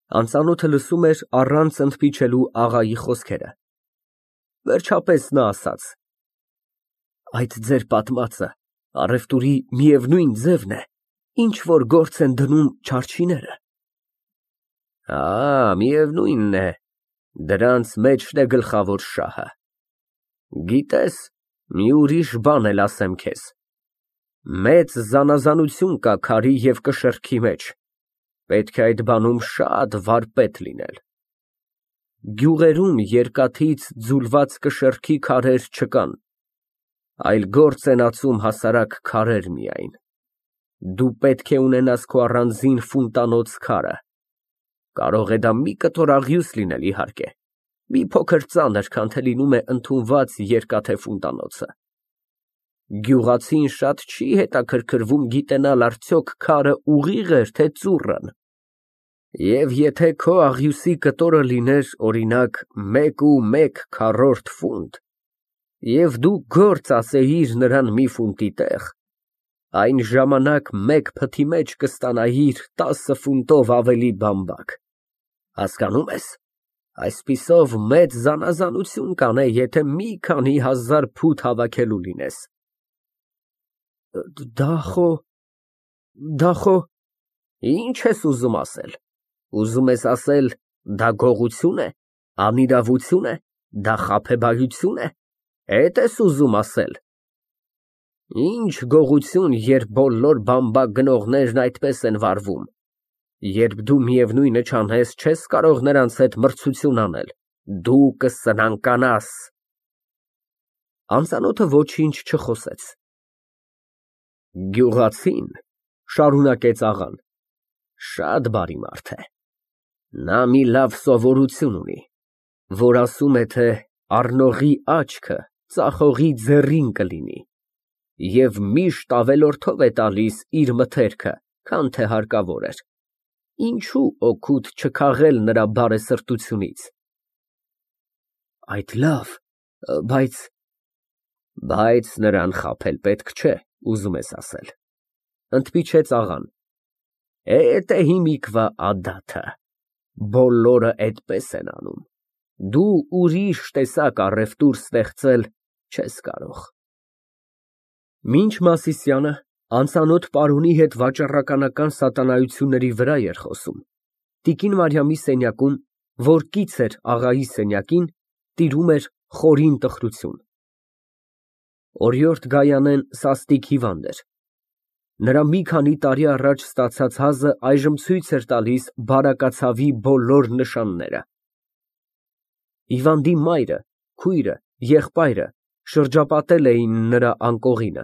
Անծանոթը լսում էր առանց ընդմիջելու աղայի խոսքերը։ Վերջապես նա ասաց. Այդ ձեր պատմածը առևտուրի միևնույն ձևն է, ինչ որ գործ են դնում չարչիները։ Միևնույնն է, դրանց մեջն է գլխավոր շահը։ Գիտես, մի ուրիշ բան էլ ասեմ քեզ. մեծ զանազանություն կա քարի և կշեռքի մեջ, պետք է այդ բանում շատ վարպետ լինել։ Գյուղերում երկաթից ձուլված կշեռքի քարեր չկան, այլ գործ են ածում հասարակ քարեր միայն։ Դու պետք է ունենաս քո առանձին ֆունտանոց քարը, կարող է դա մի կտոր աղյուս լինել, իհարկե, մի փոքր ծանր, քան թե լինում է ընդունված երկաթե ֆունտանոցը։ Գյուղացին շատ չի հետաքրքրվում գիտենալ արդյոք քարը ուղիղ էր, թե ծուռն։ Եվ եթե քո աղյուսի կտորը լիներ, օրինակ, 1.1 ֆունտ, և դու գործ ասեիր նրան մի ֆունտի տեղ, այն ժամանակ մեկ փթի մեջ կստանայիր 10 ֆունտով ավելի բամբակ։ Հասկանում ես, այսպիսով մեծ զանազանություն կանե, եթե մի քանի հազար փութ հավաքելու լինես։ Դա խո… Ինչ ես ուզում ասել։ Ուզում ես ասել, դա գողություն է, անիրավություն է, դա խաբեբայություն է, էդ ես ուզում ասել։ Ինչ գողություն, երբ բոլոր բամբակ գնողներն այդպես են վարվում։ Երբ դու միևնույնը չանես, չես կարող նրանց հետ մրցություն անել, դու կսնանկանաս։ Անծանոթը ոչինչ չխոսեց։ Գյուղացին, շարունակեց աղան, շատ բարի մարդ է։ Նա մի լավ սովորություն ունի, որ ասում է, թե առնողի աչքը ծախողի ձեռին կլինի, և միշտ ավելորդով է տալիս իր մթերքը, քան թե հարկավոր էր։ Ինչու օգուտ չքաղել նրա բարեսրտությունից։ Այդ լավ, բայց նրան խաբել պետք չէ, ուզում ես ասել, ընդմիջեց աղան։ Էդ է հիմիկվա ադաթը, բոլորը էդպես են անում, դու ուրիշ տեսակ առևտուր ստեղծել չես կարող։ Մինչ Մասիսյանը անծանոթ պարոնի հետ վաճառականական սատանայությունների վրա էր խոսում, տիկին Մարիամի սենյակում, որ կից էր աղայի սենյակին, տիրում էր խորին տխրություն։ Օրիորդ Գայանեն սաստիկ հիվանդ էր։ Նրա մի քանի տարի առաջ ստացած հազը այժմ ցույց էր տալիս բարակացավի բոլոր նշանները։ Հիվանդի մայրը, քույրը, եղբայրը շրջապատել էին նրա անկողինը։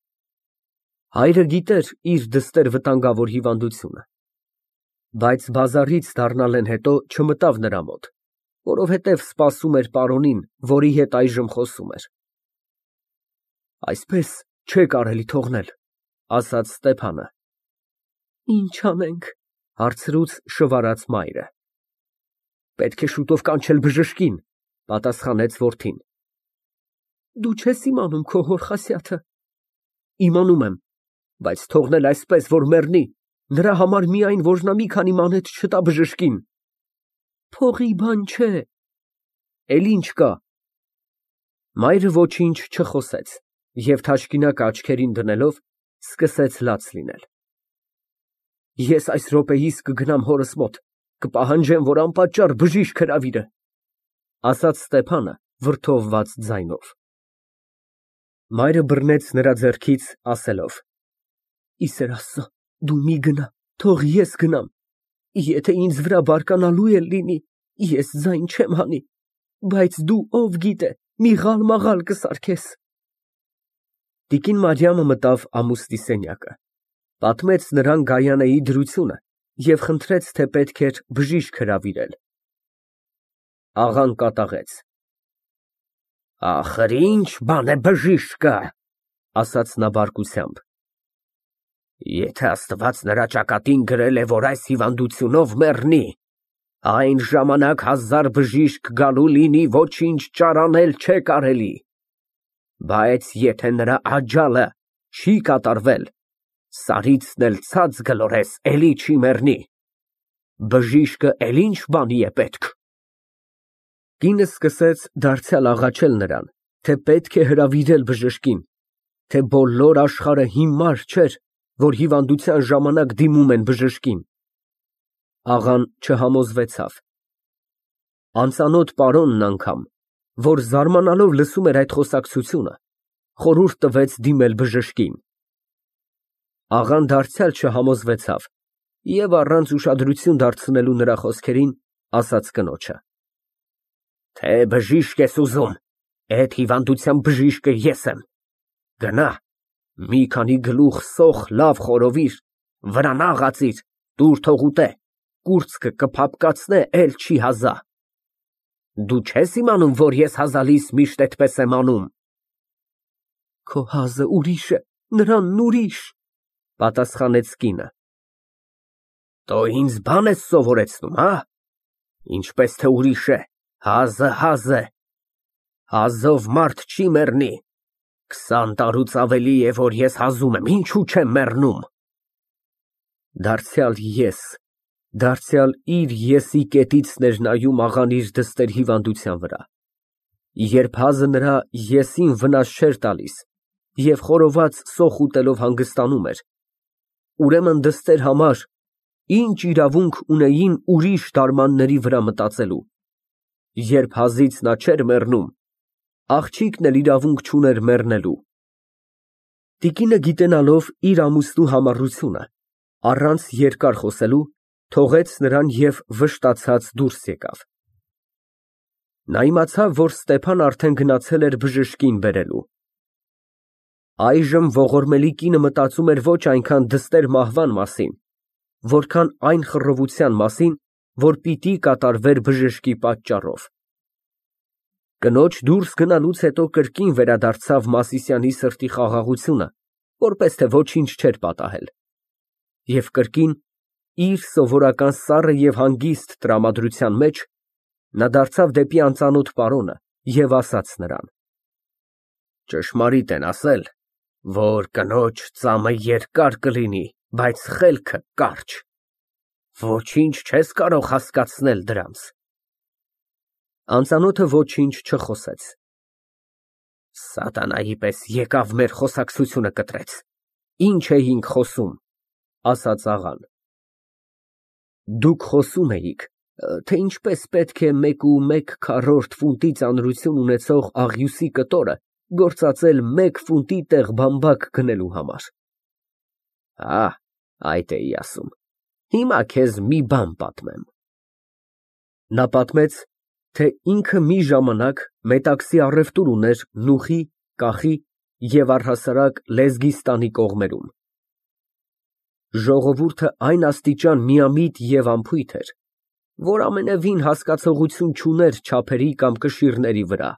Հայրը գիտեր իր դստեր վտանգավոր հիվանդությունը, բայց բազարից դառնալեն հետո չմտավ նրա մոտ, որովհետև սպասում էր պարոնին, որի հետ այժմ խոսում էր։ Այսպես չէ կարելի թողնել, ասաց Ստեփանը։ Ինչ անենք, հարցրուց շվարած մայրը։ Պետք է շուտով կանչել բժշկին, պատասխանեց որդին։ Դու չես իմանում քո հոր խասյաթը։ Իմանում եմ, բայց թողնել այսպես, որ մեռնի, նրա համար միայն, որ նա մի քանի մանեթ չտա բժշկին։ Փողի բան չէ։ Էլ ինչ կա։ Մայրը ոչինչ չխոսեց և թաշկինակը աչքերին դնելով սկսեց լաց լինել։ Ես այս րոպեիս կգնամ հորս մոտ, կպահանջեմ, որ անպատճառ բժիշկ հրավիրե, ասաց Ստեփանը վրդովված ձայնով։ Մայրը բռնեց նրա ձեռքից, ասելով. Իսեր Աստծո, դու մի գնա, թող ես գնամ, եթե ինձ վրա բարկանալու էլ լինի, ես ձայն չեմ հանի, բայց դու ով գիտե, մի ղալ-մաղալ կսարքես։ Տիկին Մարիամը մտավ ամուսնի սենյակը, պատմեց նրան Գայանեի դրությունը և խնդրեց, թե պետք էր բժիշկ հրավիրել։ Աղան կատաղեց։ Ախր ինչ բան է բժիշկը, ասաց նա բարկությամբ։ Եթե Աստված նրա ճակատին գրել է, որ այս հիվանդությունով մեռնի, այն ժամանակ 1000 բժիշկ գալու լինի, ոչինչ ճարանել չէ կարելի։ Բայց եթե նրա աջալը չի կատարվել, սարիցն էլ ցած գլորես, էլի չի մեռնի։ բժիշկը էլ ինչ բանի է պետք։ Կինը սկսեց դարձյալ աղաչել նրան, թե պետք է հրավիրել բժշկին, թե բոլոր աշխարհը հիմար չէր, որ հիվանդության ժամանակ դիմում են բժշկին։ Աղան չհամոզվեցավ։ Անծանոթ պարոնն անգամ, որ զարմանալով լսում էր այդ խոսակցությունը, խորհուրդ տվեց դիմել բժշկին։ Աղան դարձյալ չհամոզվեցավ և առանց ուշադրություն դարձնելու նրա խոսքերին, ասաց կնոջը. Թե բժիշկ ես ուզում, այդ հիվանդության բժիշկը ես եմ։ Գնա, մի քանի գլուխ սոխ լավ խորովիր, վրան աղացիր, տուր թող ուտե, կուրծքը կփափկացնե, էլ չի հազա։ Դու չես իմանում, որ ես հազալիս միշտ այդպես եմ անում։ Քո հազը ուրիշ է, նրանն ուրիշ, պատասխանեց կինը։ Դու ինձ բան ես սովորեցնում, հա։ Ինչպես թե ուրիշ է, հազը հազ է։ Հազով մարդ չի մեռնի։ 20 տարուց ավելի է, որ ես հազում եմ, ինչու չեմ մեռնում։ Դարձյալ իր եսի կետիցն էր նայում աղան իր դստեր հիվանդության վրա։ Երբ հազը նրա եսին վնաս չէր տալիս և խորոված սոխ ուտելով հանգստանում էր, ուրեմն դստեր համար ինչ իրավունք ունեին ուրիշ դարմանների վրա մտածելու։ Երբ հազից նա չէր մեռնում, աղջիկն էլ իրավունք չուներ մեռնելու։ Տիկինը, գիտենալով իր ամուսնու համառությունը, առանց երկար խոսելու, թողեց նրան և վշտացած դուրս եկավ։ Նա իմացավ, որ Ստեփան արդեն գնացել էր բժշկին բերելու։ Այժմ ողորմելի կինը մտածում էր ոչ այնքան դստեր մահվան մասին, որքան այն խռովության մասին, որ պիտի կատարվեր բժշկի պատճառով։ Կնոջ դուրս գնալուց հետո կրկին վերադարձավ Մասիսյանի սրտի խաղաղությունը, որպես թե ոչինչ չէր պատահել։ Եվ կրկին, իր սովորական սառը և հանգիստ տրամադրության մեջ, նա դարձավ դեպի անծանոթ պարոնը և ասաց նրան. Ճշմարիտ են ասել, որ կնոջ ծամը երկար կլինի, բայց խելքը կարճ։ Ոչինչ չես կարող հասկացնել դրանց։ Անծանոթը ոչինչ չխոսեց։ Սատանայի պես եկավ մեր խոսակցությունը կտրեց։ Ինչ էինք խոսում, ասաց աղան։ Դուք խոսում էիք, թե ինչպես պետք է 1.1 ֆունտի ծանրություն ունեցող աղյուսի կտորը գործածել 1 ֆունտի տեղ բամբակ գնելու համար։ Հա, այդ էի ասում։ Հիմա քեզ մի բան պատմեմ։ Նա պատմեց, թե ինքը մի ժամանակ մետաքսի առևտուր ուներ Նուխի, Կախի և առհասարակ Լեզգիստանի կողմերում։ Ժողովուրդը այն աստիճան միամիտ և անփույթ էր, որ ամենևին հասկացողություն չուներ չափերի կամ կշիռների վրա։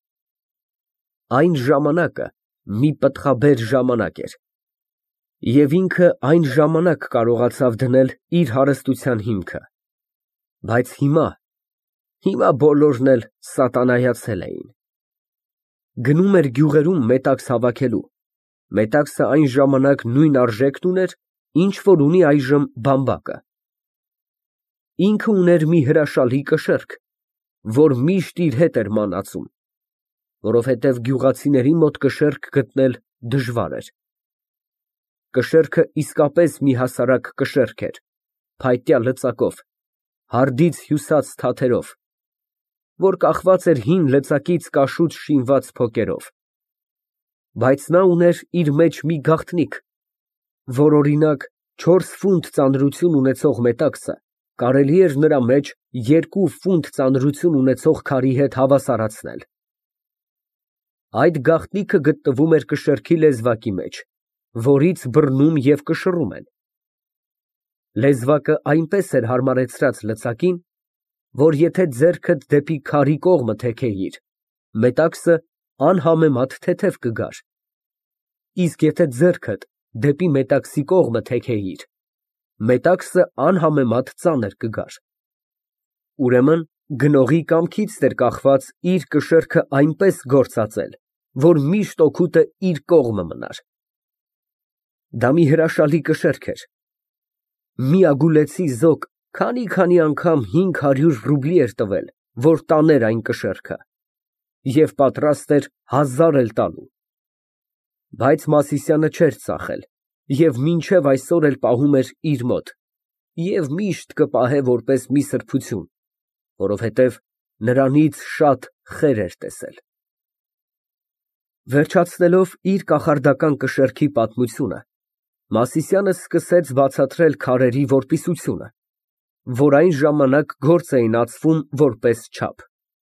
Այն ժամանակը մի պտղաբեր ժամանակ էր, և ինքը այն ժամանակ կարողացավ դնել իր հարստության հիմքը։ Բայց հիմա բոլորն էլ սատանայացել էին։ Գնում էր գյուղերում մետաքս հավաքելու։ Մետաքսը այն ժամանակ նույն արժեքն ուներ, ինչ որ ունի այժմ բամբակը։ Ինքը ուներ մի հրաշալի կշեռք, որ միշտ իր հետ էր մանածում, որովհետև գյուղացիների մոտ կշեռք գտնել դժվար էր։ Կշեռքը իսկապես մի հասարակ կշեռք էր, փայտյա լծակով, հարդից հյուսած թաթերով, որ կախված էր հին լծակից կաշուց շինված փոկերով։ Բայց նա ուներ իր մեջ մի գաղտնիք, որ օրինակ 4 ֆունտ ծանրություն ունեցող մետաքսը կարելի էր նրա մեջ 2 ֆունտ ծանրություն ունեցող քարի հետ հավասարացնել։ Այդ գաղտնիքը գտնվում էր կշեռքի լեզվակի մեջ, որից բռնում և կշռում են։ Լեզվակը այնպես էր հարմարեցրած լծակին, որ եթե ձեռքդ դեպի քարի կողմը թեքեիր, մետաքսը անհամեմատ թեթև կգար, իսկ եթե ձեռքդ դեպի մետաքսի կողմը թեքեիր, մետաքսը անհամեմատ ծանր կգար։ Ուրեմն գնողի կամքից էր կախված իր կշեռքը այնպես գործածել, որ միշտ օգուտը իր կողմը մնար։ Դա մի հրաշալի կշեռք էր։ Մի ագուլեցի զոկ Քանի անգամ 500 ռուբլի էր տվել, որ տաներ այն կշեռքը, և պատրաստ էր 1000 էլ տալու։ Բայց Մասիսյանը չէր ծախել և մինչև այսօր էլ պահում էր իր մոտ և միշտ կպահե որպես մի սրբություն, որովհետև նրանից շատ խեր էր տեսել։ Վերջացնելով իր կախարդական կշեռքի պատմությունը, Մասիսյանը սկսեց բացատրել քարերի որպիսությունը, որ այն ժամանակ գործ էին ածվում որպես չափ։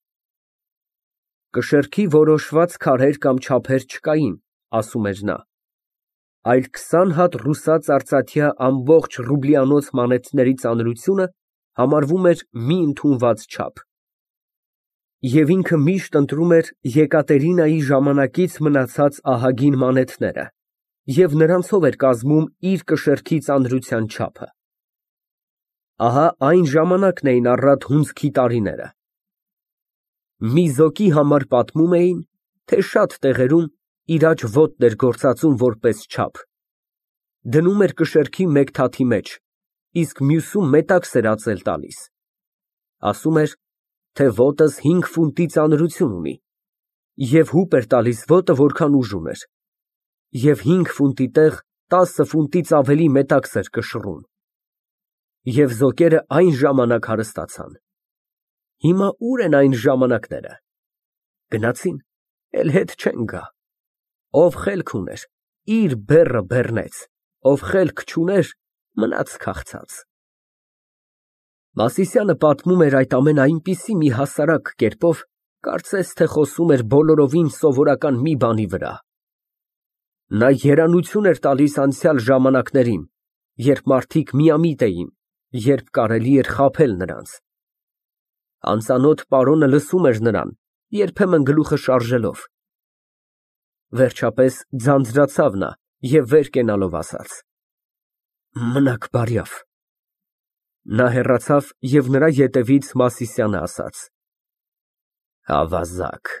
Կշեռքի որոշված քարեր կամ չափեր չկային, ասում էր նա, այլ 20 հատ ռուսաց արծաթյա ամբողջ ռուբլյանոց մանեթների ծանրությունը համարվում էր մի ընդունված չափ։ Եվ ինքը միշտ ընտրում էր Եկատերինայի ժամանակից մնացած ահագին մանեթները և նրանցով էր կազմում իր կշեռքի ծանրության չափը։ Ահա այն ժամանակն էին առատ հունձքի տարիները։ Մի զոկի համար պատմում էին, թե շատ տեղերում իր աջ ոտն էր գործածում որպես չափ, դնում էր կշեռքի մեկ թաթի մեջ, իսկ մյուսում մետաքս էր ածել տալիս, ասում էր, թե ոտս 5 ֆունտի ծանրություն ունի, և հուպ էր տալիս ոտը, որքան ուժ ուներ, և 5 ֆունտի տեղ 10 ֆունտից ավելի մետաքս էր կշռում։ Եվ զոկերը այն ժամանակ հարստացան։ Հիմա ու՞ր են այն ժամանակները։ Գնացին, էլ հետ չեն գա։ Ով խելք ուներ, իր բեռը բեռնեց, ով խելք չուներ, մնաց քաղցած։ Մասիսյանը պատմում էր այդ ամենը այնպիսի մի հասարակ կերպով, կարծես թե խոսում էր բոլորովին սովորական մի բանի վրա։ Նա երանություն էր տալիս անցյալ ժամանակներին, երբ մարդիկ միամիտ էին, երբ կարելի էր խաբել նրանց։ Անծանոթ պարոնը լսում էր նրան, երբեմն գլուխը շարժելով։ Վերջապես ձանձրացավ նա և վեր կենալով ասաց. «Մնաք բարյավ»։ Նա հեռացավ և նրա ետևից Մասիսյանը ասաց. «Ավազակ»։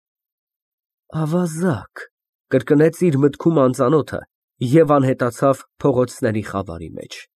Ավազակ, կրկնեց իր մտքում անծանոթը և անհետացավ փողոցների խավարի մեջ։